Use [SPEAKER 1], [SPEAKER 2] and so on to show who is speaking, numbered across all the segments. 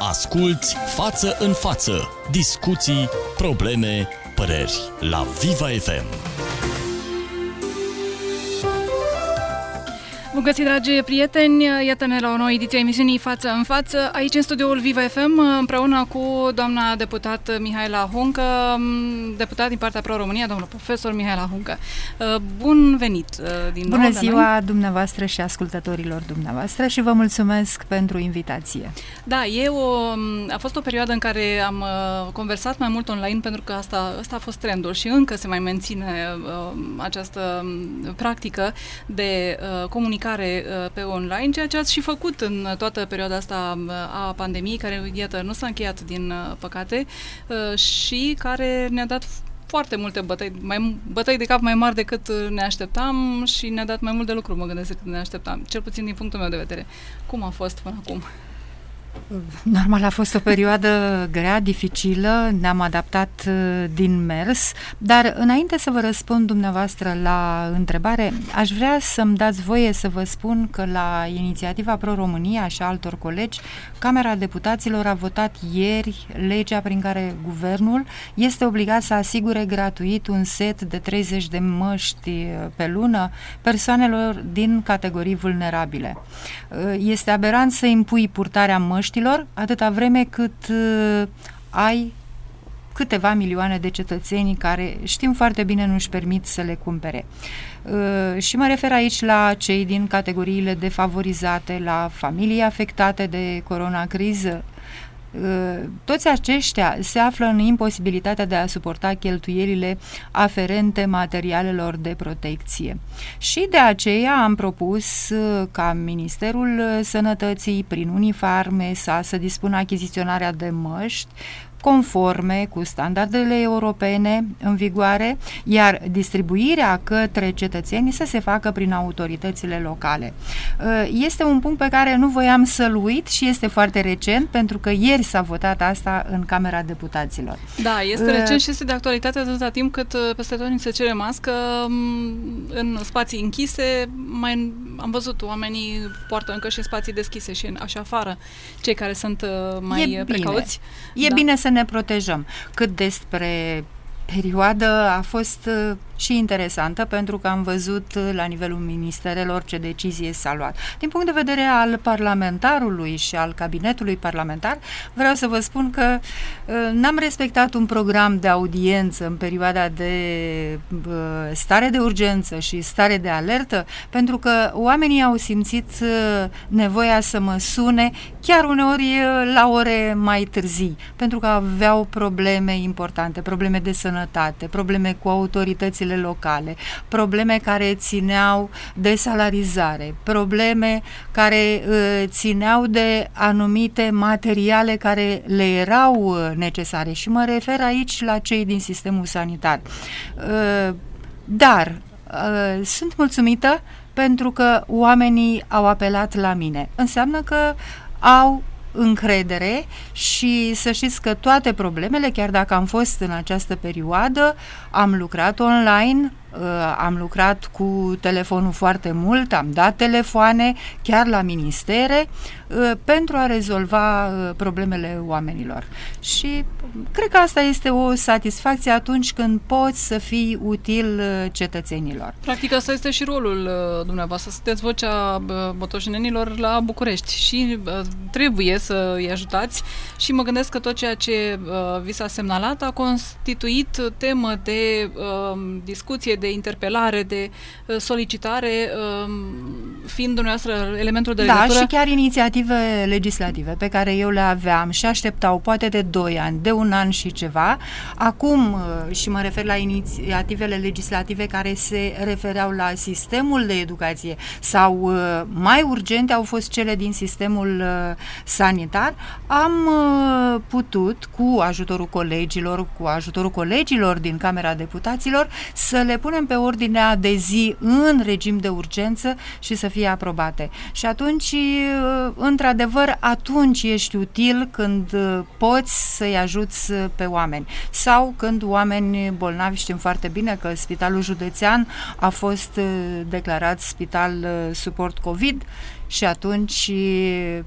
[SPEAKER 1] Asculți Față în Față. Discuții, probleme, păreri la Viva FM.
[SPEAKER 2] Bun găsit, dragi prieteni! Iată-ne la o nouă ediție a emisiunii Față în Față, aici în studioul Viva FM, împreună cu doamna deputat Mihaela Huncă, deputat din partea Pro-România, domnul profesor Mihaela Huncă. Bun venit din nou!
[SPEAKER 3] Bună ziua dumneavoastră și ascultătorilor dumneavoastră și vă mulțumesc pentru invitație.
[SPEAKER 2] Da, a fost o perioadă în care am conversat mai mult online, pentru că asta a fost trendul și încă se mai menține această practică de comunicare pe online, ceea ce ați și făcut în toată perioada asta a pandemiei, care, iată, nu s-a încheiat din păcate și care ne-a dat foarte multe bătăi de cap mai mari decât ne așteptam și ne-a dat mai mult de lucru, mă gândesc, decât ne așteptam, cel puțin din punctul meu de vedere. Cum a fost până acum?
[SPEAKER 3] Normal, a fost o perioadă grea, dificilă, ne-am adaptat din mers, dar înainte să vă răspund dumneavoastră la întrebare, aș vrea să-mi dați voie să vă spun că la inițiativa Pro-România și a altor colegi, Camera Deputaților a votat ieri legea prin care guvernul este obligat să asigure gratuit un set de 30 de măști pe lună persoanelor din categorii vulnerabile. Este aberant să impui purtarea măștilor atâta vreme cât ai câteva milioane de cetățeni care știm foarte bine nu-și permit să le cumpere. Și mă refer aici la cei din categoriile defavorizate, la familii afectate de coronacriză. Toți aceștia se află în imposibilitatea de a suporta cheltuielile aferente materialelor de protecție. Și de aceea am propus ca Ministerul Sănătății, prin unifarme, să dispună achiziționarea de măști conforme cu standardele europene în vigoare, iar distribuirea către cetățeni să se facă prin autoritățile locale. Este un punct pe care nu voiam să-l uit și este foarte recent, pentru că ieri s-a votat asta în Camera Deputaților.
[SPEAKER 2] Da, este recent și este de actualitate atâta timp cât peste tot ni se cere mască în spații închise. Am văzut, oamenii poartă încă și spații deschise și așa afară, cei care sunt mai precauți.
[SPEAKER 3] E bine să ne protejăm. Cât despre perioadă, a fost și interesantă, pentru că am văzut la nivelul ministerelor ce decizie s-a luat. Din punct de vedere al parlamentarului și al cabinetului parlamentar, vreau să vă spun că n-am respectat un program de audiență în perioada de stare de urgență și stare de alertă, pentru că oamenii au simțit nevoia să mă sune chiar uneori la ore mai târzii, pentru că aveau probleme importante, probleme de sănătate, probleme cu autoritățile locale, probleme care țineau de salarizare, probleme care țineau de anumite materiale care le erau necesare și mă refer aici la cei din sistemul sanitar. Dar sunt mulțumită pentru că oamenii au apelat la mine. Înseamnă că au încredere și să știți că toate problemele, chiar dacă am fost în această perioadă, am lucrat online, am lucrat cu telefonul foarte mult, am dat telefoane chiar la ministere pentru a rezolva problemele oamenilor. Și cred că asta este o satisfacție atunci când poți să fii util cetățenilor.
[SPEAKER 2] Practic asta este și rolul dumneavoastră, sunteți vocea botoșenenilor la București și trebuie să îi ajutați și mă gândesc că tot ceea ce vi s-a semnalat a constituit temă de discuție, de interpelare, de solicitare, fiind dumneavoastră elementul de legătură.
[SPEAKER 3] Da, și chiar inițiative legislative pe care eu le aveam și așteptau poate de 2 ani, de 1 an și ceva. Acum, și mă refer la inițiativele legislative care se refereau la sistemul de educație sau mai urgente au fost cele din sistemul sanitar, am putut, cu ajutorul colegilor din Camera Deputaților, să le punem pe ordinea de zi în regim de urgență și să fie aprobate. Și atunci, într-adevăr, atunci ești util când poți să-i ajuți pe oameni. Sau când oameni bolnavi, știm foarte bine că Spitalul Județean a fost declarat spital suport COVID și atunci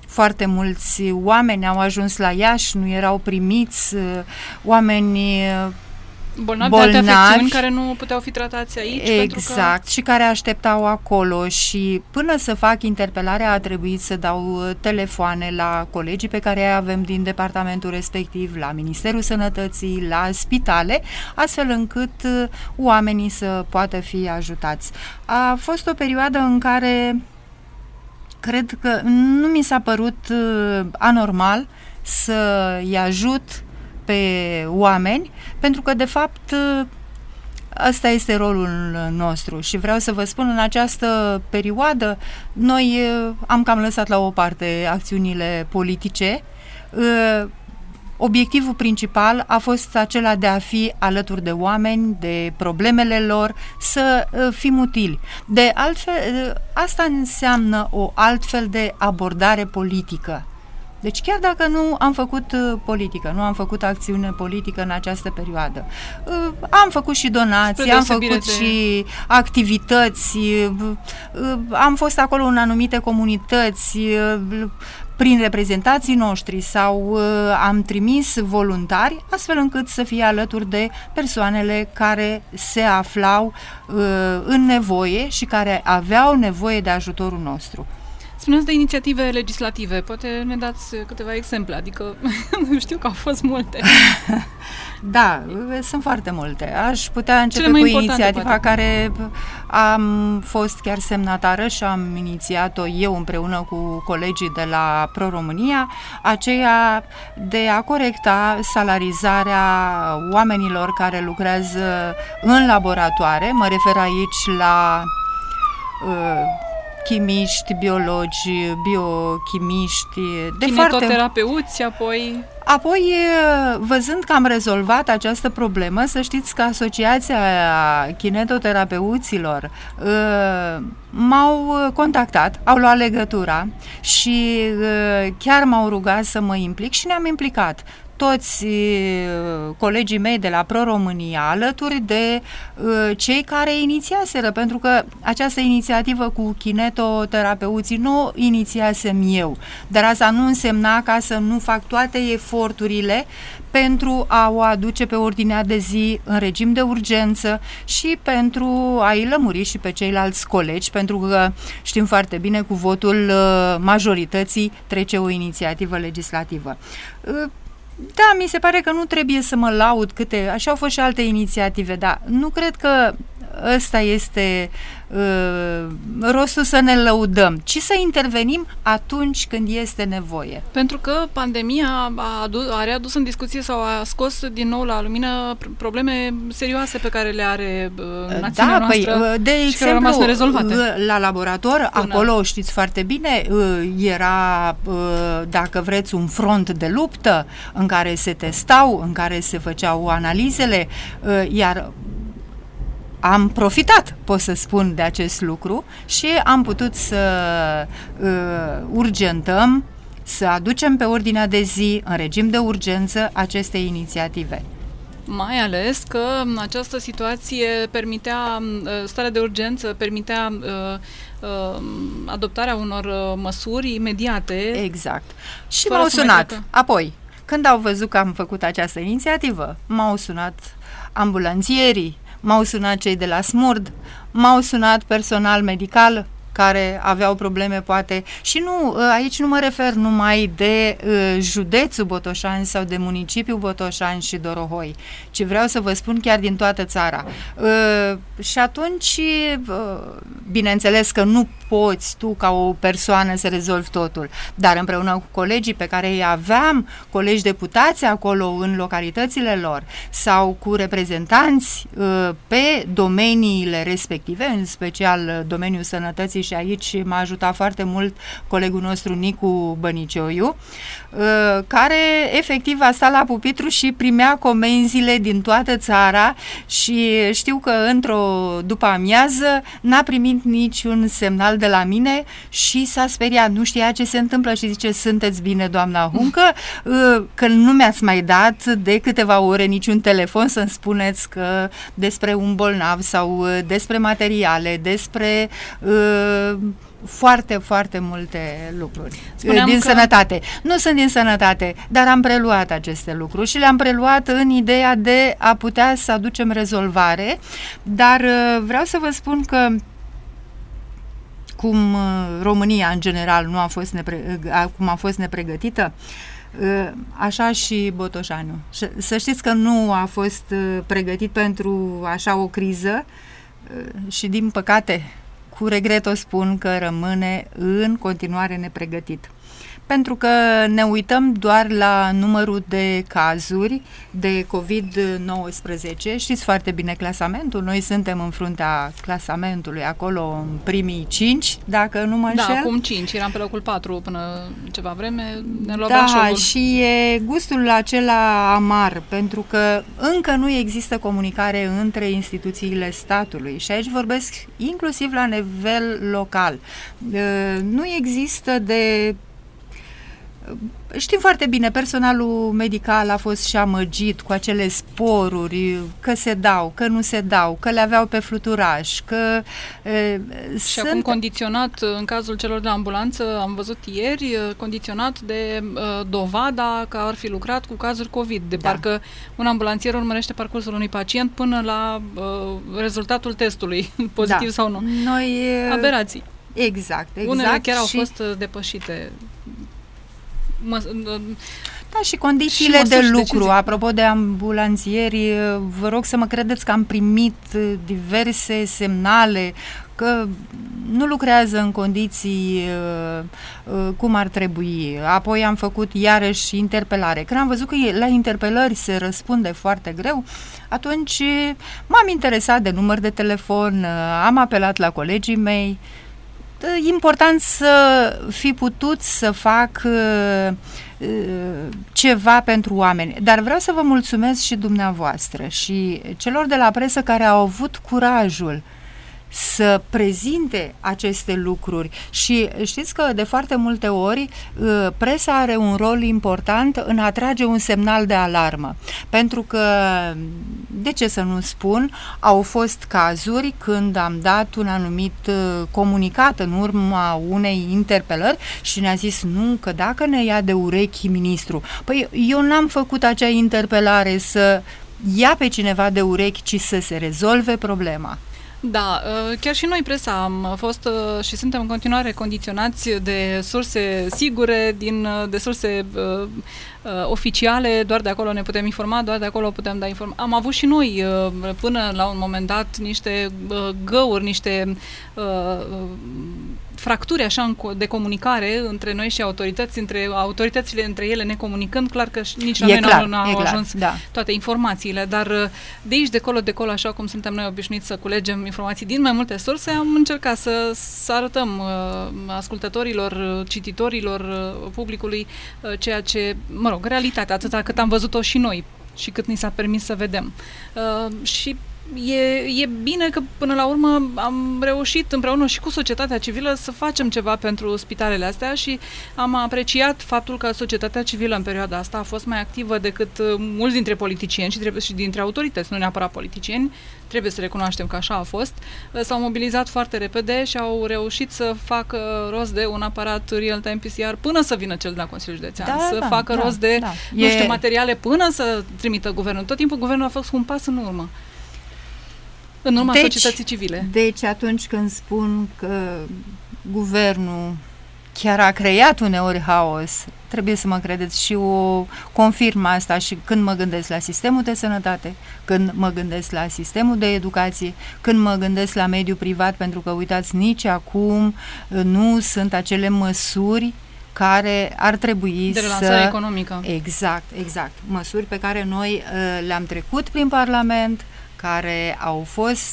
[SPEAKER 3] foarte mulți oameni au ajuns la Iași, nu erau primiți, oameni
[SPEAKER 2] bolnavi de alte afecțiuni care nu puteau fi tratați aici.
[SPEAKER 3] Exact, și care așteptau acolo și până să fac interpelarea a trebuit să dau telefoane la colegii pe care îi avem din departamentul respectiv, la Ministerul Sănătății, la spitale, astfel încât oamenii să poată fi ajutați. A fost o perioadă în care cred că nu mi s-a părut anormal să-i ajut pe oameni, pentru că de fapt ăsta este rolul nostru și vreau să vă spun, în această perioadă noi am cam lăsat la o parte acțiunile politice. Obiectivul principal a fost acela de a fi alături de oameni, de problemele lor, să fim utili. De altfel, asta înseamnă o altfel de abordare politică. Deci chiar dacă nu am făcut politică, nu am făcut acțiune politică în această perioadă, am făcut și donații, am făcut și activități, am fost acolo în anumite comunități, prin reprezentanții noștri sau am trimis voluntari, astfel încât să fie alături de persoanele care se aflau în nevoie și care aveau nevoie de ajutorul nostru.
[SPEAKER 2] Spuneți de inițiative legislative, poate ne dați câteva exemple, adică știu că au fost multe.
[SPEAKER 3] Da, sunt foarte multe. Aș putea începe cu inițiativa poate, care am fost chiar semnatară și am inițiat-o eu împreună cu colegii de la Pro-România, aceea de a corecta salarizarea oamenilor care lucrează în laboratoare. Mă refer aici la chimiști, biologi, biochimiști,
[SPEAKER 2] kinetoterapeuți,
[SPEAKER 3] Apoi, văzând că am rezolvat această problemă, să știți că Asociația Kinetoterapeuților m-au contactat, au luat legătura și chiar m-au rugat să mă implic și ne-am implicat. Toți colegii mei de la Pro-România, alături de cei care inițiaseră, pentru că această inițiativă cu kinetoterapeuții nu o inițiasem eu, dar asta nu însemna ca să nu fac toate eforturile pentru a o aduce pe ordinea de zi în regim de urgență și pentru a-i lămuri și pe ceilalți colegi, pentru că știm foarte bine, cu votul majorității trece o inițiativă legislativă. Da, mi se pare că nu trebuie să mă laud așa au fost și alte inițiative, dar nu cred că ăsta este rostul să ne lăudăm, ci să intervenim atunci când este nevoie.
[SPEAKER 2] Pentru că pandemia a readus în discuție sau a scos din nou la lumină probleme serioase pe care le are națiunea noastră,
[SPEAKER 3] de
[SPEAKER 2] și
[SPEAKER 3] exemplu,
[SPEAKER 2] care au rămas nerezolvate.
[SPEAKER 3] La laborator, acolo știți foarte bine, era, dacă vreți, un front de luptă în care se testau, în care se făceau analizele, iar am profitat, pot să spun, de acest lucru și am putut să urgentăm, să aducem pe ordinea de zi, în regim de urgență, aceste inițiative.
[SPEAKER 2] Mai ales că această situație permitea, starea de urgență permitea adoptarea unor măsuri imediate.
[SPEAKER 3] Exact. Și m-au sunat. Apoi, când au văzut că am făcut această inițiativă, m-au sunat ambulanțierii, m-au sunat cei de la SMURD, m-au sunat personal medical care aveau probleme, poate, și nu, aici nu mă refer numai de județul Botoșani sau de municipiul Botoșani și Dorohoi, ci vreau să vă spun chiar din toată țara. Și atunci, bineînțeles că nu poți tu ca o persoană să rezolvi totul, dar împreună cu colegii pe care îi aveam, colegi deputați acolo în localitățile lor, sau cu reprezentanți pe domeniile respective, în special domeniul sănătății, și aici m-a ajutat foarte mult colegul nostru Nicu Bănicioiu, care efectiv a stat la pupitru și primea comenzile din toată țara și știu că într-o după amiază n-a primit niciun semnal de la mine și s-a speriat, nu știa ce se întâmplă și zice: sunteți bine, doamna Huncă, că nu mi-ați mai dat de câteva ore niciun telefon să-mi spuneți că despre un bolnav sau despre materiale, despre foarte, foarte multe lucruri din sănătate. Nu sunt din sănătate, dar am preluat aceste lucruri și le-am preluat în ideea de a putea să aducem rezolvare, dar vreau să vă spun că cum România în general nu a fost cum a fost nepregătită, așa și Botoșanu. Să știți că nu a fost pregătit pentru așa o criză și din păcate, cu regret o spun, că rămâne în continuare nepregătit. Pentru că ne uităm doar la numărul de cazuri de COVID-19. Știți foarte bine clasamentul. Noi suntem în fruntea clasamentului, acolo în primii 5, dacă nu mă înșel.
[SPEAKER 2] Da, acum 5. Eram pe locul 4 până ceva vreme. Ne lua
[SPEAKER 3] Brașovul. Da, și e gustul acela amar, pentru că încă nu există comunicare între instituțiile statului. Și aici vorbesc inclusiv la nivel local. Nu există de... Știm foarte bine, personalul medical a fost și amăgit cu acele sporuri, că se dau, că nu se dau, că le aveau pe fluturaș, că
[SPEAKER 2] și acum condiționat, în cazul celor de ambulanță, am văzut ieri, condiționat de dovada că ar fi lucrat cu cazuri COVID, de parcă un ambulanțier urmărește parcursul unui pacient până la rezultatul testului, pozitiv sau nu. Aberații.
[SPEAKER 3] Exact.
[SPEAKER 2] Unele chiar au fost depășite.
[SPEAKER 3] Da, și condițiile de lucru. Apropo de ambulanțieri, vă rog să mă credeți că am primit diverse semnale că nu lucrează în condiții cum ar trebui. Apoi am făcut iarăși interpelare. Când am văzut că la interpelări se răspunde foarte greu, atunci m-am interesat de număr de telefon, am apelat la colegii mei. Important să fi putut să fac ceva pentru oameni. Dar vreau să vă mulțumesc și dumneavoastră și celor de la presă care au avut curajul să prezinte aceste lucruri. Și știți că de foarte multe ori presa are un rol important în a trage un semnal de alarmă. Pentru că, de ce să nu spun, au fost cazuri când am dat un anumit comunicat în urma unei interpelări și ne-a zis nu, că dacă ne ia de urechi ministru. Păi eu n-am făcut acea interpelare să ia pe cineva de urechi, ci să se rezolve problema.
[SPEAKER 2] Da, chiar și noi, presa, am fost și suntem în continuare condiționați de surse sigure, de surse oficiale, doar de acolo ne putem informa, doar de acolo putem da informații. Am avut și noi, până la un moment dat, niște găuri, niște fracturi așa de comunicare între noi și autorități, autoritățile între ele necomunicând, clar că nici la noi n-au ajuns toate informațiile, dar de aici, de acolo, așa cum suntem noi obișnuiți să culegem informații din mai multe surse, am încercat să arătăm ascultătorilor, cititorilor, publicului ceea ce, realitatea, atâta cât am văzut-o și noi și cât ni s-a permis să vedem. Și e bine că până la urmă am reușit împreună și cu societatea civilă să facem ceva pentru spitalele astea și am apreciat faptul că societatea civilă în perioada asta a fost mai activă decât mulți dintre politicieni și dintre autorități, nu neapărat politicieni, trebuie să recunoaștem că așa a fost, s-au mobilizat foarte repede și au reușit să facă rost de un aparat real-time PCR până să vină cel de la Consiliul Județean, facă rost de materiale până să trimită guvernul. Tot timpul guvernul a fost un pas în urmă. În urma societății civile.
[SPEAKER 3] Deci atunci când spun că guvernul chiar a creat uneori haos, trebuie să mă credeți și o confirm asta și când mă gândesc la sistemul de sănătate, când mă gândesc la sistemul de educație, când mă gândesc la mediul privat, pentru că uitați, nici acum nu sunt acele măsuri care ar trebui
[SPEAKER 2] de relansare economică.
[SPEAKER 3] Exact. Măsuri pe care noi le-am trecut prin Parlament, care au fost,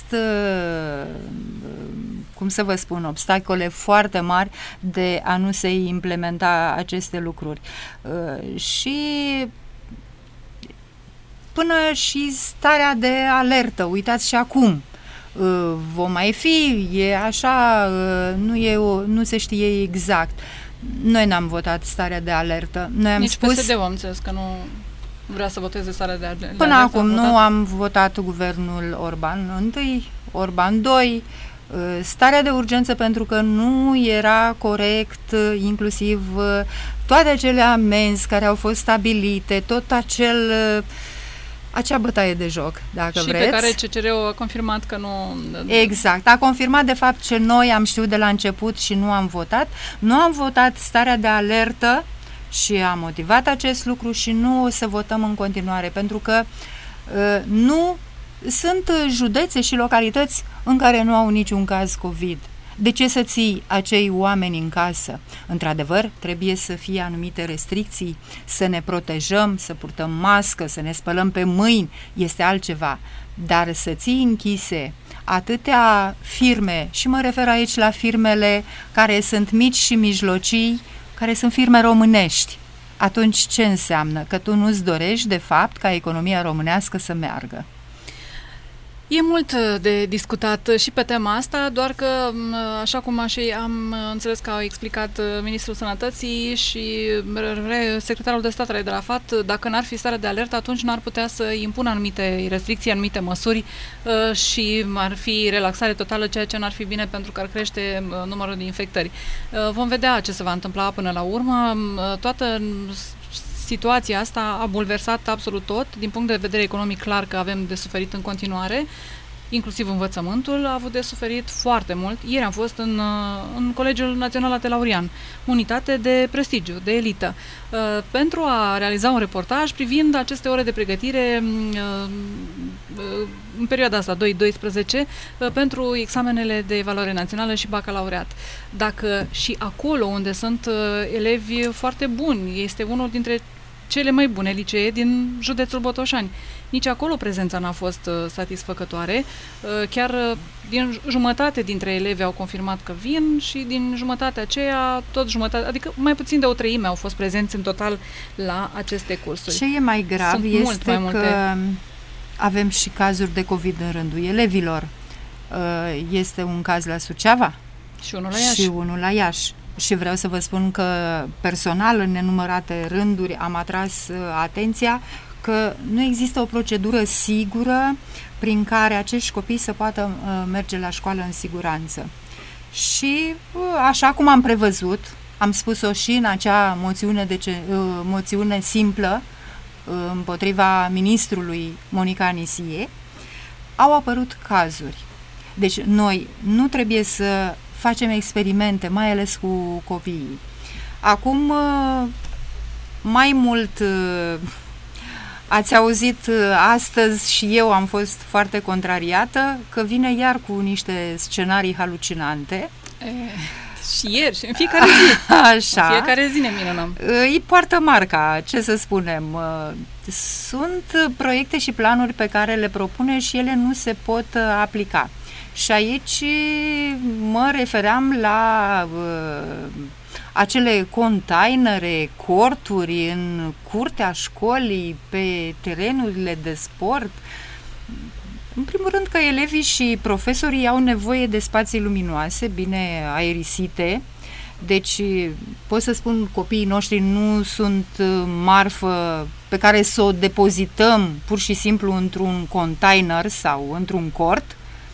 [SPEAKER 3] cum să vă spun, obstacole foarte mari de a nu se implementa aceste lucruri. Și până și starea de alertă, uitați și acum, vom mai fi, e așa, nu se știe exact. Noi n-am votat starea de alertă. Noi am spus...
[SPEAKER 2] Nici PSD-ul am înțeles că nu vrea să voteze starea de alertă.
[SPEAKER 3] Până acum nu am votat guvernul Orban 1, Orban 2, starea de urgență pentru că nu era corect, inclusiv toate acele amenzi care au fost stabilite, tot acea bătaie de joc, dacă vreți.
[SPEAKER 2] Și pe care CCR-ul a confirmat că nu...
[SPEAKER 3] Exact, a confirmat de fapt ce noi am știut de la început și nu am votat. Nu am votat starea de alertă și am motivat acest lucru și nu o să votăm în continuare, pentru că nu sunt județe și localități în care nu au niciun caz COVID. De ce să ții acei oameni în casă? Într-adevăr, trebuie să fie anumite restricții, să ne protejăm, să purtăm mască, să ne spălăm pe mâini, este altceva. Dar să ții închise atâtea firme, și mă refer aici la firmele care sunt mici și mijlocii, care sunt firme românești, atunci ce înseamnă? Că tu nu-ți dorești, de fapt, ca economia românească să meargă.
[SPEAKER 2] E mult de discutat și pe tema asta, doar că, așa cum am înțeles că au explicat Ministrul Sănătății și secretarul de stat de la FAT, dacă n-ar fi stare de alertă, atunci n-ar putea să impună anumite restricții, anumite măsuri și ar fi relaxare totală, ceea ce n-ar fi bine pentru că ar crește numărul de infectări. Vom vedea ce se va întâmpla până la urmă. Toată situația asta a bulversat absolut tot. Din punct de vedere economic, clar că avem de suferit în continuare, inclusiv învățământul a avut de suferit foarte mult. Ieri am fost în Colegiul Național Atelaurian, unitate de prestigiu, de elită, pentru a realiza un reportaj privind aceste ore de pregătire în perioada asta, 2-12, pentru examenele de evaluare națională și bacalaureat. Dacă și acolo unde sunt elevi foarte buni, este unul dintre cele mai bune licee din județul Botoșani. Nici acolo prezența n-a fost satisfăcătoare. Chiar din jumătate dintre elevi au confirmat că vin și din jumătatea aceea, tot jumătate, adică mai puțin de o treime au fost prezenți în total la aceste cursuri.
[SPEAKER 3] Ce e mai grav este că avem și cazuri de COVID în rândul elevilor. Este un caz la Suceava
[SPEAKER 2] și unul la Iași.
[SPEAKER 3] Și unul la Iași. Și vreau să vă spun că personal, în nenumărate rânduri, am atras atenția că nu există o procedură sigură prin care acești copii să poată merge la școală în siguranță. Și așa cum am prevăzut, am spus-o și în acea moțiune simplă împotriva ministrului Monica Anisie, au apărut cazuri. Deci noi nu trebuie să facem experimente, mai ales cu copiii. Acum, mai mult, ați auzit astăzi și eu am fost foarte contrariată că vine iar cu niște scenarii halucinante.
[SPEAKER 2] Și ieri, și în fiecare zi.
[SPEAKER 3] Așa.
[SPEAKER 2] În fiecare zi ne minunăm.
[SPEAKER 3] Îi poartă marca, ce să spunem. Sunt proiecte și planuri pe care le propune și ele nu se pot aplica. Și aici mă refeream la acele containere, corturi în curtea școlii, pe terenurile de sport. În primul rând că elevii și profesorii au nevoie de spații luminoase, bine aerisite. Deci pot să spun, copiii noștri nu sunt marfă pe care să o depozităm pur și simplu într-un container sau într-un cort.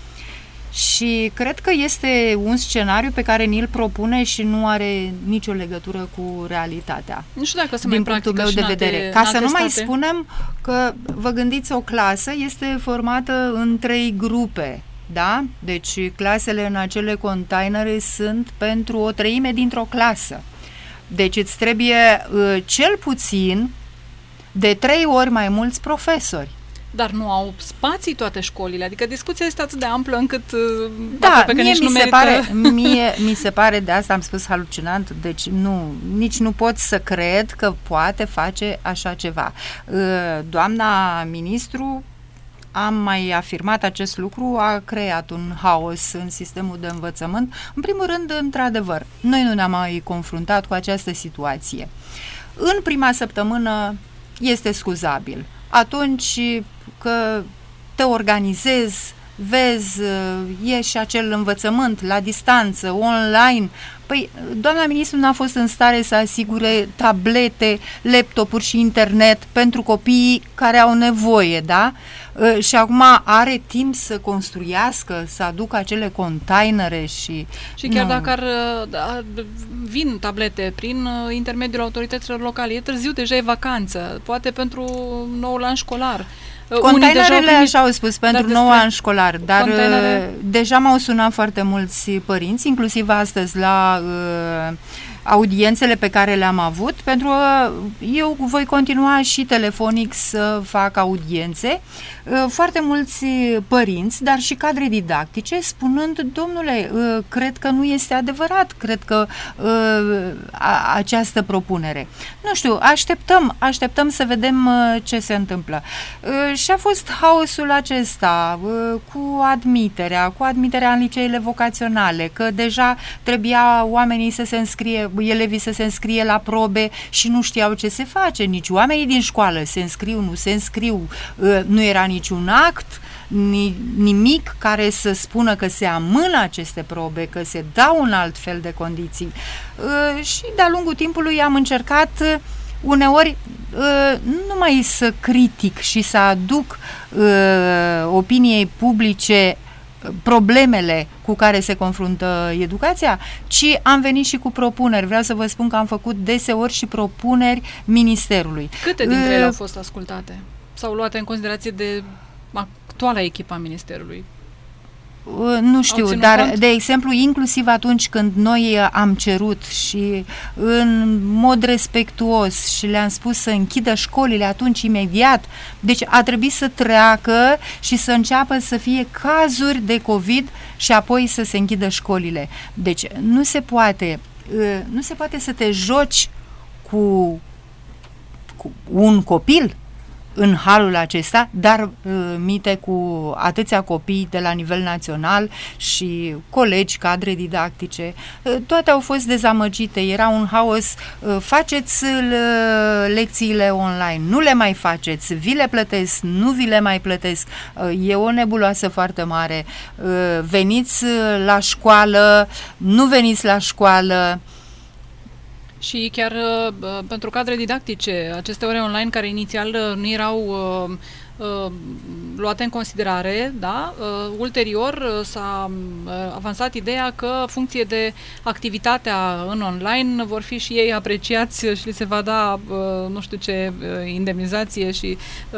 [SPEAKER 3] Și cred că este un scenariu pe care ni-l propune și nu are nicio legătură cu realitatea.
[SPEAKER 2] Nu știu dacă se
[SPEAKER 3] din punctul meu de vedere. Ca să nu mai spunem că, vă gândiți, o clasă este formată în 3 grupe, da? Deci clasele în acele containere sunt pentru o treime dintr-o clasă. Deci îți trebuie cel puțin de 3 ori mai mulți profesori.
[SPEAKER 2] Dar nu au spații toate școlile, adică discuția este atât de amplă încât
[SPEAKER 3] da, mi se pare, de asta am spus halucinant, deci nici nu pot să cred că poate face așa ceva. Doamna ministru, am mai afirmat acest lucru, a creat un haos în sistemul de învățământ. În primul rând, într-adevăr, noi nu ne-am mai confruntat cu această situație. În prima săptămână este scuzabil. Atunci că te organizezi, vezi, e și acel învățământ la distanță, online, Păi, doamna ministru n-a fost în stare să asigure tablete, laptopuri și internet pentru copiii care au nevoie, da? Și acum are timp să construiască, să aducă acele containere și...
[SPEAKER 2] Și chiar dacă vin tablete prin intermediul autorităților locale, e târziu, deja e vacanță, poate pentru noul an școlar.
[SPEAKER 3] Containerele, așa au spus, pentru nou an școlar, dar deja m-au sunat foarte mulți părinți, inclusiv astăzi la audiențele pe care le-am avut, pentru că eu voi continua și telefonic să fac audiențe. Foarte mulți părinți, dar și cadre didactice, spunând, domnule, cred că nu este adevărat, cred că această propunere. Nu știu, așteptăm să vedem ce se întâmplă. Și a fost haosul acesta cu admiterea în liceele vocaționale, că deja trebuia oamenii să se înscrie, elevii să se înscrie la probe și nu știau ce se face, nici oamenii din școală se înscriu, nu se înscriu, nu era niciun act, nimic care să spună că se amână aceste probe, că se dau un alt fel de condiții. Și de-a lungul timpului am încercat uneori nu mai să critic și să aduc opiniei publice problemele cu care se confruntă educația, ci am venit și cu propuneri. Vreau să vă spun că am făcut deseori și propuneri ministerului.
[SPEAKER 2] Câte dintre ele au fost ascultate? Sau luate în considerație de actuala echipă a ministerului?
[SPEAKER 3] Nu știu, dar, de exemplu, inclusiv atunci când noi am cerut și în mod respectuos și le-am spus să închidă școlile atunci imediat, deci a trebuit să treacă și să înceapă să fie cazuri de COVID și apoi să se închidă școlile. Deci nu se poate să te joci cu un copil în halul acesta, dar mite cu atâția copii de la nivel național și colegi, cadre didactice, toate au fost dezamăgite, era un haos, faceți lecțiile online, nu le mai faceți, vi le plătesc, nu vi le mai plătesc, e o nebuloasă foarte mare, veniți la școală, nu veniți la școală.
[SPEAKER 2] Și chiar pentru cadre didactice, aceste ore online care inițial nu erau luate în considerare, da? Ulterior s-a avansat ideea că, funcție de activitatea în online, vor fi și ei apreciați și li se va da nu știu ce indemnizație și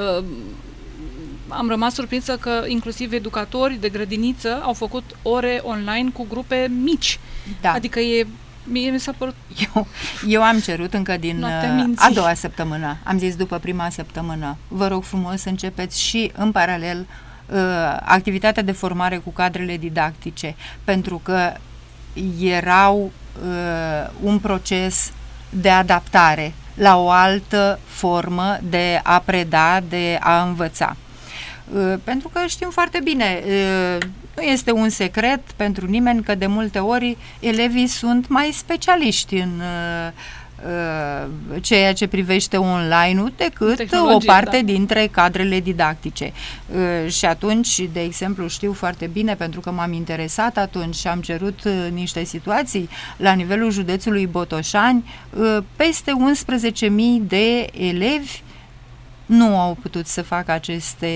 [SPEAKER 2] am rămas surprinsă că inclusiv educatori de grădiniță au făcut ore online cu grupe mici. Da. Adică mie mi s-a părut...
[SPEAKER 3] Eu am cerut încă din a doua săptămână, am zis după prima săptămână, vă rog frumos să începeți și în paralel activitatea de formare cu cadrele didactice, pentru că erau un proces de adaptare la o altă formă de a preda, de a învăța. Pentru că știm foarte bine, nu este un secret pentru nimeni că de multe ori elevii sunt mai specialiști în ceea ce privește online-ul decât o parte dintre cadrele didactice. Și atunci, de exemplu, știu foarte bine, pentru că m-am interesat atunci și am cerut niște situații la nivelul județului Botoșani, peste 11.000 de elevi nu au putut să facă aceste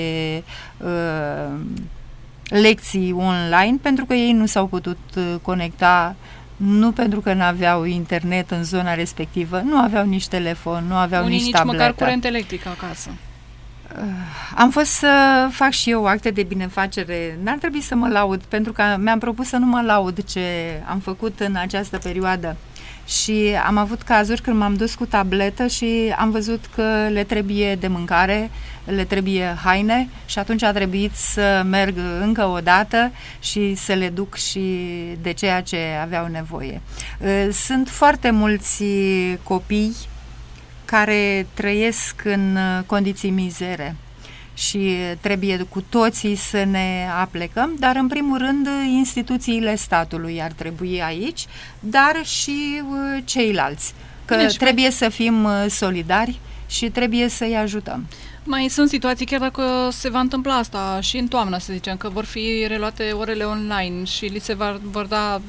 [SPEAKER 3] lecții online pentru că ei nu s-au putut conecta, nu pentru că nu aveau internet în zona respectivă, nu aveau nici telefon, nu aveau nici tabletă.
[SPEAKER 2] Nici măcar curent electric acasă.
[SPEAKER 3] Am fost să fac și eu acte de binefacere. N-ar trebui să mă laud, pentru că mi-am propus să nu mă laud ce am făcut în această perioadă. Și am avut cazuri când m-am dus cu tabletă și am văzut că le trebuie de mâncare, le trebuie haine și atunci a trebuit să merg încă o dată și să le duc și de ceea ce aveau nevoie. Sunt foarte mulți copii care trăiesc în condiții mizere și trebuie cu toții să ne aplecăm, dar în primul rând instituțiile statului ar trebui aici, dar și ceilalți, că trebuie să fim solidari și trebuie să-i ajutăm.
[SPEAKER 2] Mai sunt situații, chiar dacă se va întâmpla asta și în toamnă, să zicem, că vor fi reluate orele online și li se vor da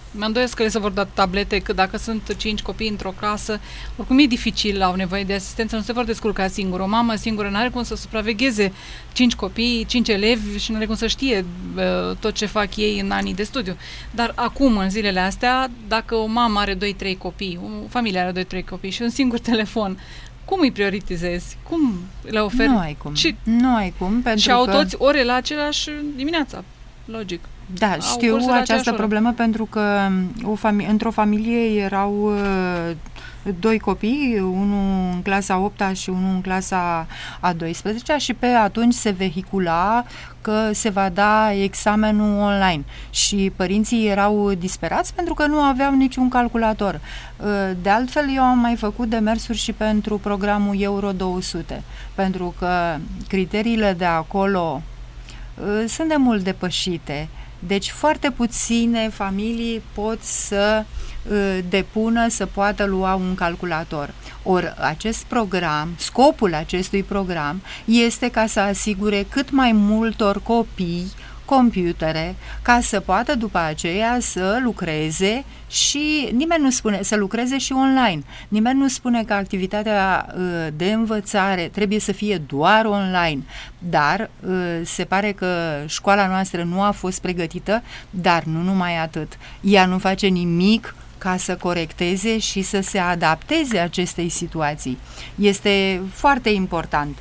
[SPEAKER 2] Mă îndoiesc că le se vor da tablete, că dacă sunt 5 copii într-o clasă, oricum e dificil, au nevoie de asistență, nu se vor descurca singură. O mamă singură nu are cum să supravegheze 5 copii, 5 elevi și nu are cum să știe tot ce fac ei în anii de studiu. Dar acum, în zilele astea, dacă o mamă are 2-3 copii, o familie are 2-3 copii și un singur telefon, cum îi prioritizezi? Cum le oferi?
[SPEAKER 3] Nu ai cum. Nu ai cum, pentru
[SPEAKER 2] și au
[SPEAKER 3] că...
[SPEAKER 2] toți ore la același dimineața, logic.
[SPEAKER 3] Da, știu această problemă pentru că într-o familie erau 2 copii, unul în clasa 8-a și unul în clasa a 12-a și pe atunci se vehicula că se va da examenul online și părinții erau disperați pentru că nu aveau niciun calculator. De altfel, eu am mai făcut demersuri și pentru programul Euro 200, pentru că criteriile de acolo sunt de mult depășite. Deci foarte puține familii pot să depună, să poată lua un calculator. Ori acest program, scopul acestui program este ca să asigure cât mai multor copii computere, ca să poată după aceea să lucreze și nimeni nu spune să lucreze și online. Nimeni nu spune că activitatea de învățare trebuie să fie doar online, dar se pare că școala noastră nu a fost pregătită, dar nu numai atât. Ea nu face nimic ca să corecteze și să se adapteze acestei situații. Este foarte important.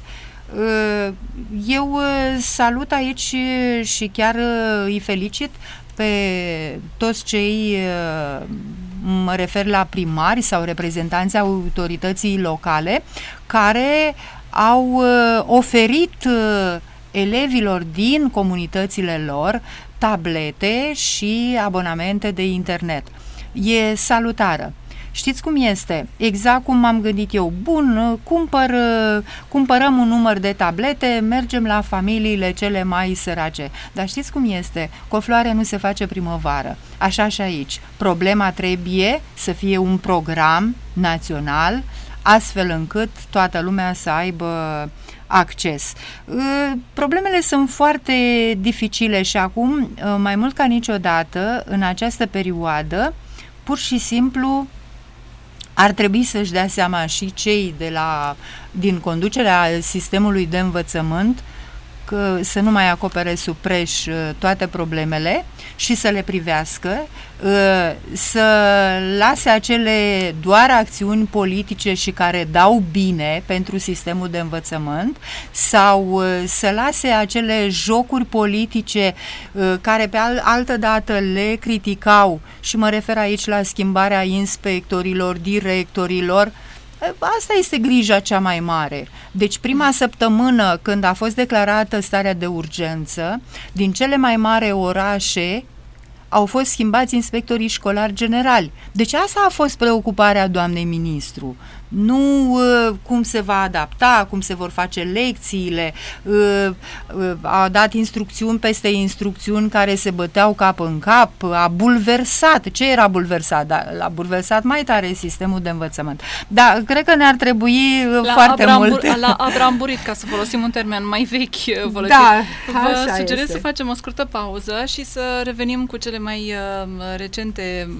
[SPEAKER 3] Eu salut aici și chiar îi felicit pe toți cei, mă refer la primari sau reprezentanții autorității locale, care au oferit elevilor din comunitățile lor tablete și abonamente de internet. E salutară. Știți cum este? Exact cum m-am gândit eu. Bun, cumpărăm un număr de tablete, mergem la familiile cele mai sărace. Dar știți cum este? Cu o floare nu se face primăvară. Așa și aici. Problema trebuie să fie un program național, astfel încât toată lumea să aibă acces. Problemele sunt foarte dificile și acum, mai mult ca niciodată, în această perioadă, pur și simplu ar trebui să-și dea seama și cei din conducerea sistemului de învățământ că să nu mai acopere sub preș toate problemele și să le privească, să lase acele doar acțiuni politice și care dau bine pentru sistemul de învățământ sau să lase acele jocuri politice care pe altă dată le criticau și mă refer aici la schimbarea inspectorilor, directorilor. Asta este grija cea mai mare. Deci prima săptămână când a fost declarată starea de urgență, din cele mai mari orașe au fost schimbați inspectorii școlari generali. Deci asta a fost preocuparea doamnei ministru. Nu cum se va adapta, cum se vor face lecțiile, a dat instrucțiuni peste instrucțiuni care se băteau cap în cap, a bulversat. Ce era bulversat? L-a bulversat mai tare sistemul de învățământ. Da, cred că ne-ar trebui foarte mult.
[SPEAKER 2] L-a abramburit, ca să folosim un termen mai vechi folosit.
[SPEAKER 3] Da,
[SPEAKER 2] vă sugerez să facem o scurtă pauză și să revenim cu cele mai recente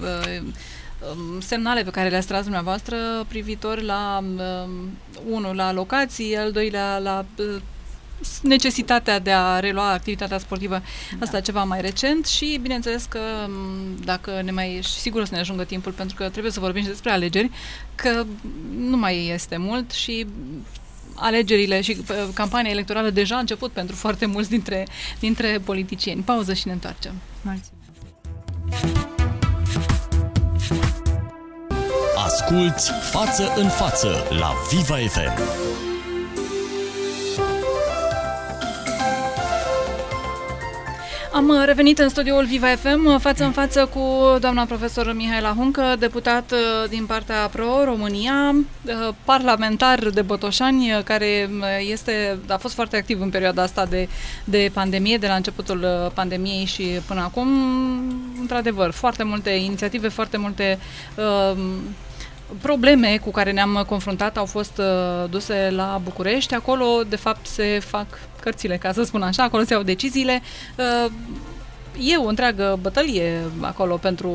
[SPEAKER 2] semnale pe care le-ați tras dumneavoastră privitor la unul la locații, al doilea la necesitatea de a relua activitatea sportivă, asta ceva mai recent și bineînțeles că dacă sigur o să ne ajungă timpul pentru că trebuie să vorbim și despre alegeri, că nu mai este mult și alegerile și campania electorală deja a început pentru foarte mulți dintre politicieni. Pauză și ne întoarcem.
[SPEAKER 3] Mulțumesc.
[SPEAKER 1] Asculți Față în Față la Viva FM.
[SPEAKER 2] Am revenit în studioul Viva FM, față în față cu doamna profesor Mihaela Huncă, deputat din partea Pro-România, parlamentar de Botoșani, care a fost foarte activ în perioada asta de pandemie, de la începutul pandemiei și până acum. Într-adevăr, foarte multe inițiative, foarte multe probleme cu care ne-am confruntat au fost duse la București. Acolo, de fapt, se fac cărțile, ca să spun așa, acolo se iau deciziile. e o întreagă bătălie acolo pentru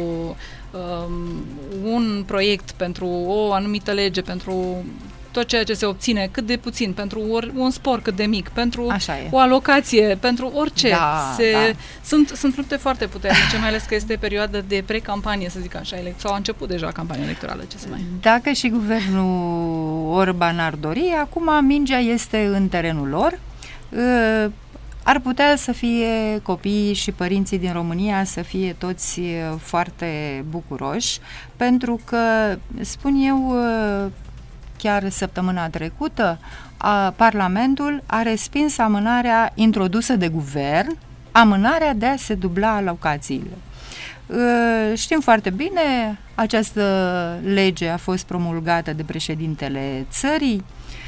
[SPEAKER 2] un proiect, pentru o anumită lege, pentru tot ceea ce se obține, cât de puțin, pentru un spor cât de mic, pentru o alocație, pentru orice.
[SPEAKER 3] Da.
[SPEAKER 2] Sunt lupte foarte puternice, mai ales că este perioadă de pre-campanie, să zic așa, sau a început deja campania electorală, ce să mai...
[SPEAKER 3] Dacă și guvernul Orban ar dori, acum mingea este în terenul lor. Ar putea să fie copiii și părinții din România să fie toți foarte bucuroși, pentru că, spun eu, chiar săptămâna trecută, Parlamentul a respins amânarea introdusă de guvern, amânarea de a se dubla alocațiile. Știm foarte bine, această lege a fost promulgată de președintele țării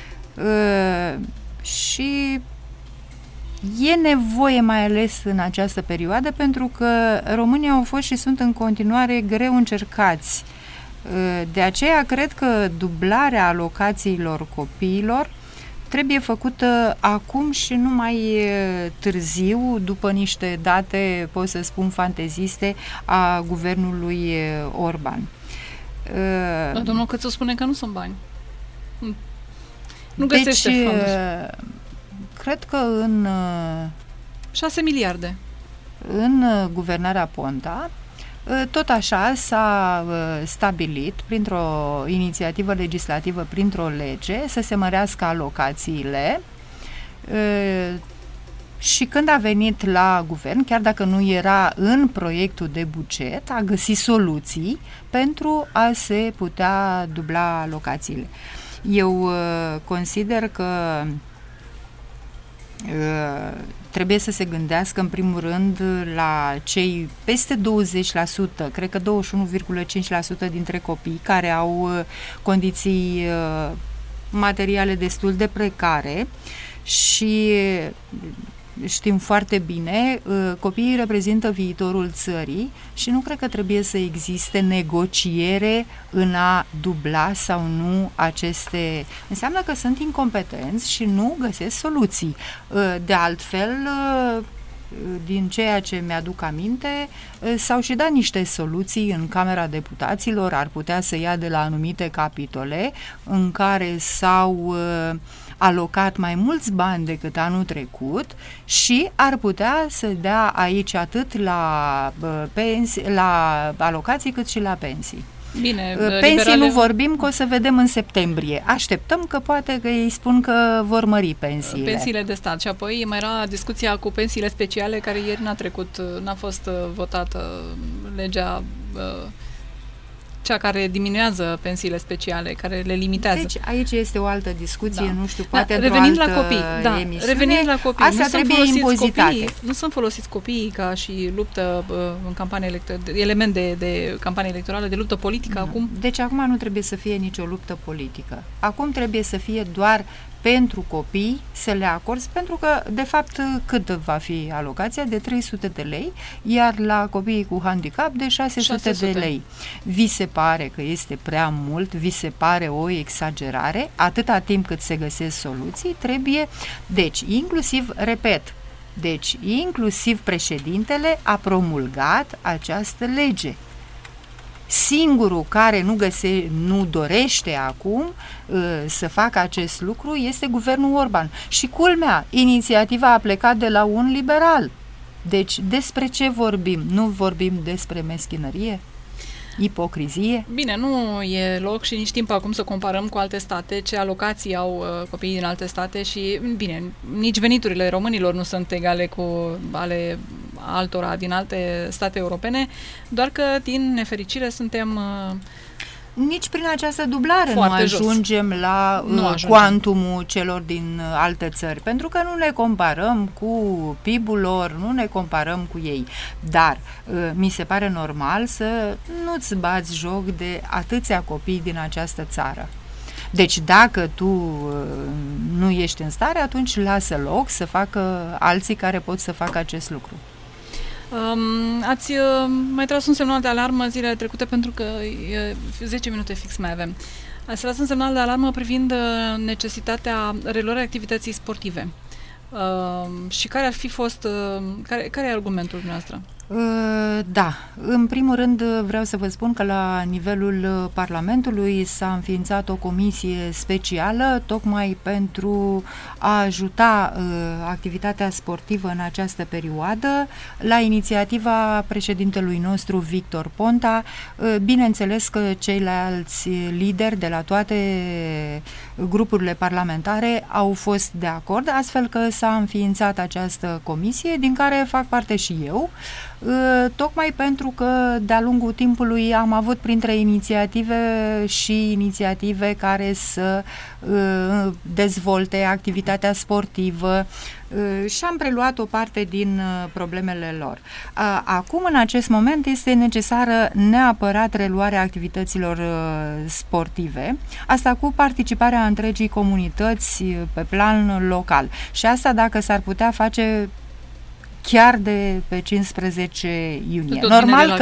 [SPEAKER 3] și e nevoie, mai ales în această perioadă, pentru că românii au fost și sunt în continuare greu încercați. De aceea cred că dublarea alocațiilor copiilor trebuie făcută acum și nu mai târziu, după niște date, pot să spun, fanteziste a guvernului Orban.
[SPEAKER 2] Dar domnul Cățu spune că nu sunt bani. Nu găsește fonduri.
[SPEAKER 3] Cred că în
[SPEAKER 2] 6 miliarde.
[SPEAKER 3] În guvernarea Ponta, tot așa s-a stabilit printr-o inițiativă legislativă, printr-o lege, să se mărească alocațiile și când a venit la guvern, chiar dacă nu era în proiectul de buget, a găsit soluții pentru a se putea dubla alocațiile. Eu consider că trebuie să se gândească în primul rând la cei peste 20%, cred că 21,5% dintre copii care au condiții materiale destul de precare și știm foarte bine, copiii reprezintă viitorul țării și nu cred că trebuie să existe negociere în a dubla sau nu aceste... Înseamnă că sunt incompetenți și nu găsesc soluții. De altfel, din ceea ce mi-aduc aminte, s-au și dat niște soluții în Camera Deputaților, ar putea să ia de la anumite capitole în care s-au alocat mai mulți bani decât anul trecut și ar putea să dea aici atât la alocații cât și la pensii.
[SPEAKER 2] Bine,
[SPEAKER 3] pensii nu vorbim, că o să vedem în septembrie. Așteptăm că poate că ei spun că vor mări pensiile.
[SPEAKER 2] Pensiile de stat. Și apoi mai era discuția cu pensiile speciale, care ieri n-a fost votată legea cea care diminuează pensiile speciale, care le limitează.
[SPEAKER 3] Deci aici este o altă discuție,
[SPEAKER 2] da.
[SPEAKER 3] Nu știu, poate
[SPEAKER 2] revenind la copii, revenind la copii.
[SPEAKER 3] Asta trebuie impozitate.
[SPEAKER 2] Nu sunt folosiți copiii ca și luptă în campanie electorală, element de campanie electorală, de luptă politică acum?
[SPEAKER 3] Deci acum nu trebuie să fie nicio luptă politică. Acum trebuie să fie doar pentru copii să le acorzi, pentru că, de fapt, cât va fi alocația? De 300 de lei, iar la copiii cu handicap de 600 de lei. Vi se pare că este prea mult? Vi se pare o exagerare? Atâta timp cât se găsesc soluții, trebuie... Deci, inclusiv președintele a promulgat această lege. Singurul care nu dorește acum să facă acest lucru este guvernul Orban. Și culmea, inițiativa a plecat de la un liberal. Deci despre ce vorbim? Nu vorbim despre meschinărie? Ipocrizie?
[SPEAKER 2] Bine, nu e loc și nici timp acum să comparăm cu alte state, ce alocații au copiii din alte state și, bine, nici veniturile românilor nu sunt egale cu ale altora din alte state europene, doar că, din nefericire, suntem...
[SPEAKER 3] Nici prin această dublare nu ajungem la cuantumul celor din alte țări, pentru că nu ne comparăm cu PIB-ul lor, nu ne comparăm cu ei. Dar mi se pare normal să nu-ți bați joc de atâția copii din această țară. Deci dacă tu nu ești în stare, atunci lasă loc să facă alții care pot să facă acest lucru.
[SPEAKER 2] Ați mai tras un semnal de alarmă zilele trecute, pentru că 10 minute fix mai avem. Ați tras un semnal de alarmă privind necesitatea reluării activității sportive. Și care ar fi fost, care e argumentul dumneavoastră?
[SPEAKER 3] Da, în primul rând vreau să vă spun că la nivelul Parlamentului s-a înființat o comisie specială tocmai pentru a ajuta activitatea sportivă în această perioadă, la inițiativa președintelui nostru Victor Ponta. Bineînțeles că ceilalți lideri de la toate grupurile parlamentare au fost de acord, astfel că s-a înființat această comisie, din care fac parte și eu, tocmai pentru că de-a lungul timpului am avut printre inițiative care să dezvolte activitatea sportivă și am preluat o parte din problemele lor. Acum, în acest moment, este necesară neapărat reluarea activităților sportive, asta cu participarea întregii comunități pe plan local. Și asta dacă s-ar putea face chiar de pe 15 iunie. Normal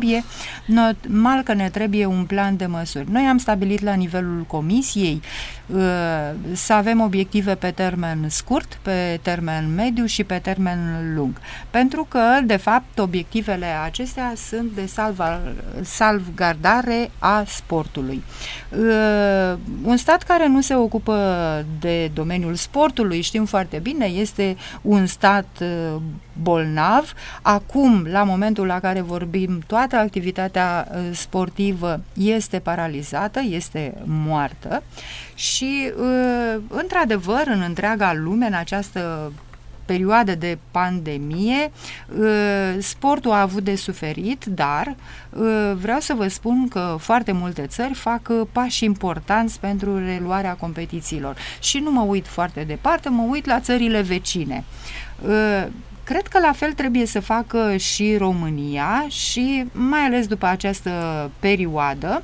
[SPEAKER 3] că ne trebuie un plan de măsuri. Noi am stabilit la nivelul comisiei să avem obiective pe termen scurt, pe termen mediu și pe termen lung. Pentru că, de fapt, obiectivele acestea sunt de salvgardare a sportului. Un stat care nu se ocupă de domeniul sportului, știm foarte bine, este un stat bolnav. Acum, la momentul la care vorbim, toată activitatea sportivă este paralizată, este moartă și, într-adevăr, în întreaga lume, în această perioadă de pandemie, sportul a avut de suferit, dar vreau să vă spun că foarte multe țări fac pași importanți pentru reluarea competițiilor. Și nu mă uit foarte departe, mă uit la țările vecine. Cred că la fel trebuie să facă și România și mai ales după această perioadă.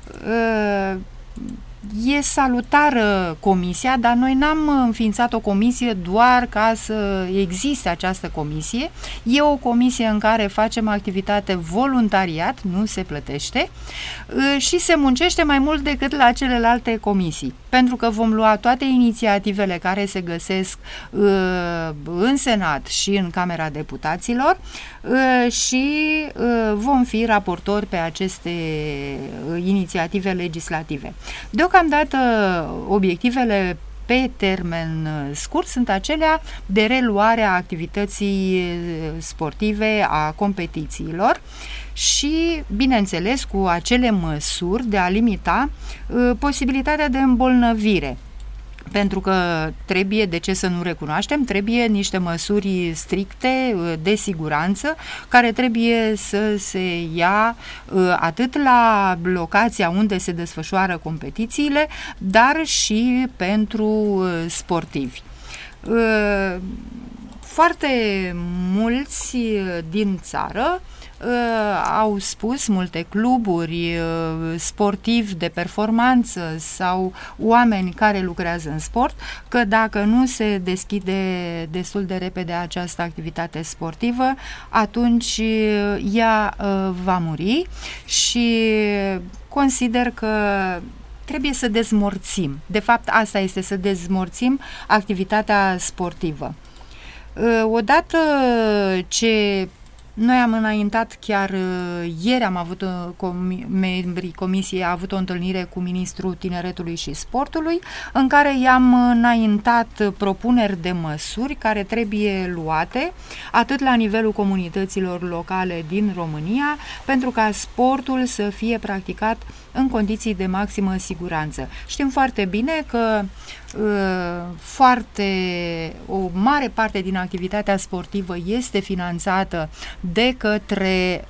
[SPEAKER 3] E salutară comisia, dar noi n-am înființat o comisie doar ca să existe această comisie. E o comisie în care facem activitate voluntariat, nu se plătește și se muncește mai mult decât la celelalte comisii, pentru că vom lua toate inițiativele care se găsesc în Senat și în Camera Deputaților și vom fi raportori pe aceste inițiative legislative. Deocamdată, obiectivele pe termen scurt sunt acelea de reluare a activității sportive, a competițiilor și, bineînțeles, cu acele măsuri de a limita posibilitatea de îmbolnăvire. Pentru că trebuie, de ce să nu recunoaștem, trebuie niște măsuri stricte de siguranță care trebuie să se ia atât la locația unde se desfășoară competițiile, dar și pentru sportivi. Foarte mulți din țară au spus, multe cluburi, sportivi de performanță sau oameni care lucrează în sport, că dacă nu se deschide destul de repede această activitate sportivă, atunci ea va muri și consider că trebuie să dezmorțim. De fapt, asta este, să dezmorțim activitatea sportivă. Odată ce noi am înaintat, chiar ieri am avut, membrii comisiei, a avut o întâlnire cu ministrul Tineretului și Sportului, în care i-am înaintat propuneri de măsuri care trebuie luate, atât la nivelul comunităților locale din România, pentru ca sportul să fie practicat în condiții de maximă siguranță. Știm foarte bine că o mare parte din activitatea sportivă este finanțată de către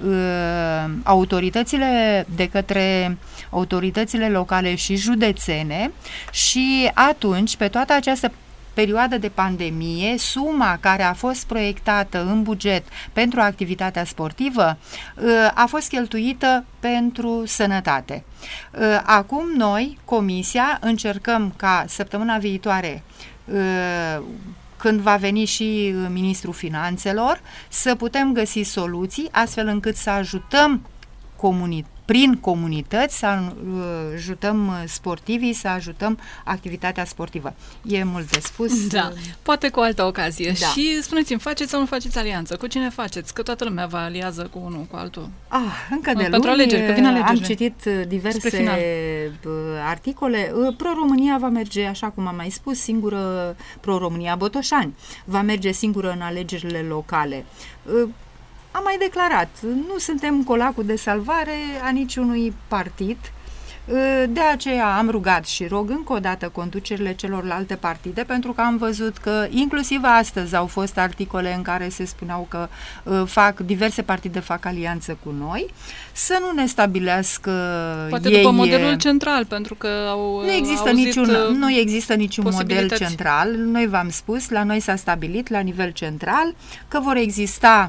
[SPEAKER 3] autoritățile locale și județene și atunci, pe toată această perioadă de pandemie, suma care a fost proiectată în buget pentru activitatea sportivă a fost cheltuită pentru sănătate. Acum noi, Comisia, încercăm ca săptămâna viitoare, când va veni și Ministrul Finanțelor, să putem găsi soluții astfel încât să ajutăm prin comunități să ajutăm sportivii, să ajutăm activitatea sportivă. E mult de spus.
[SPEAKER 2] Da, poate cu altă ocazie.
[SPEAKER 3] Da.
[SPEAKER 2] Și spuneți-mi, faceți sau nu faceți alianță? Cu cine faceți? Că toată lumea vă aliază cu unul, cu altul.
[SPEAKER 3] Încă de
[SPEAKER 2] pentru alegeri, că vin alegerile.
[SPEAKER 3] am citit diverse articole. Pro-România va merge, așa cum am mai spus, singură Pro-România Botoșani. Va merge singură în alegerile locale. Am mai declarat, nu suntem colacul de salvare a niciunui partid. De aceea am rugat și rog încă o dată conducerile celorlalte partide, pentru că am văzut că inclusiv astăzi au fost articole în care se spuneau că diverse partide fac alianță cu noi, să nu ne stabilească
[SPEAKER 2] poate după modelul central, pentru că
[SPEAKER 3] nu există niciun model central. Noi v-am spus, la noi s-a stabilit la nivel central că vor exista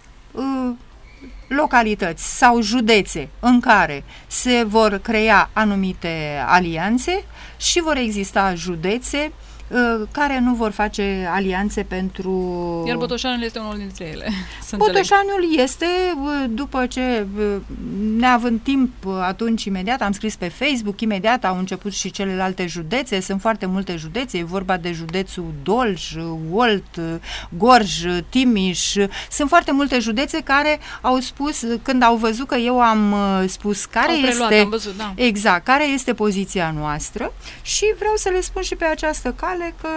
[SPEAKER 3] localități sau județe în care se vor crea anumite alianțe și vor exista județe care nu vor face alianțe pentru...
[SPEAKER 2] Iar Botoșanul este unul dintre ele.
[SPEAKER 3] Botoșanul este, după ce, neavând timp atunci imediat, am scris pe Facebook, imediat au început și celelalte județe, sunt foarte multe județe, e vorba de județul Dolj, Olt, Gorj, Timiș, sunt foarte multe județe care au spus, când au văzut că eu am spus care exact, care este poziția noastră, și vreau să le spun și pe această cale că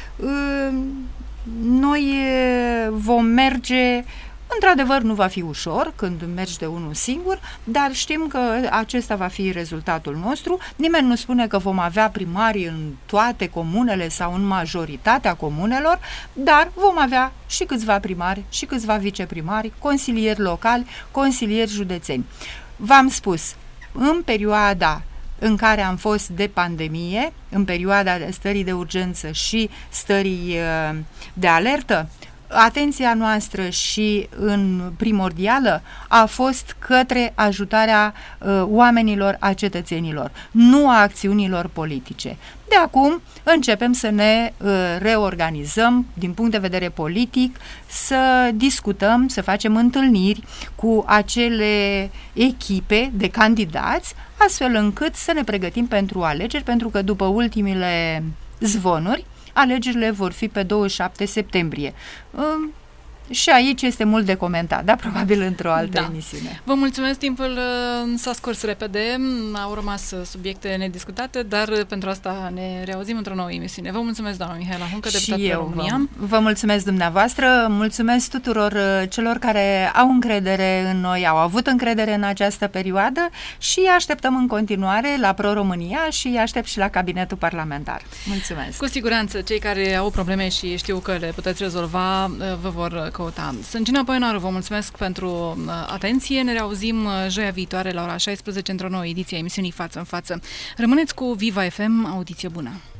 [SPEAKER 3] noi vom merge, într-adevăr nu va fi ușor când mergi de unul singur, dar știm că acesta va fi rezultatul nostru. Nimeni nu spune că vom avea primari în toate comunele sau în majoritatea comunelor, dar vom avea și câțiva primari și câțiva viceprimari, consilieri locali, consilieri județeni. V-am spus, în perioada în care am fost de pandemie, în perioada de stării de urgență și stării de alertă, atenția noastră și în primordială a fost către ajutarea oamenilor, a cetățenilor, nu a acțiunilor politice. De acum începem să ne reorganizăm din punct de vedere politic, să discutăm, să facem întâlniri cu acele echipe de candidați, astfel încât să ne pregătim pentru alegeri, pentru că după ultimele zvonuri, alegerile vor fi pe 27 septembrie. Și aici este mult de comentat, dar probabil într-o altă emisiune.
[SPEAKER 2] Vă mulțumesc, timpul s-a scurs repede, au rămas subiecte nediscutate, dar pentru asta ne reauzim într-o nouă emisiune. Vă mulțumesc, doamna Mihaela Huncă, deputat pe România.
[SPEAKER 3] Vă mulțumesc dumneavoastră, mulțumesc tuturor celor care au încredere în noi, au avut încredere în această perioadă și așteptăm în continuare la Pro-România și aștept și la cabinetul parlamentar. Mulțumesc!
[SPEAKER 2] Cu siguranță, cei care au probleme și știu că le puteți rezolva, vă vor căuta. Sunt Gina Poenaru, vă mulțumesc pentru atenție. Ne reauzim joia viitoare la ora 16 într-o nouă ediție a emisiunii Față în Față. Rămâneți cu Viva FM, audiție bună!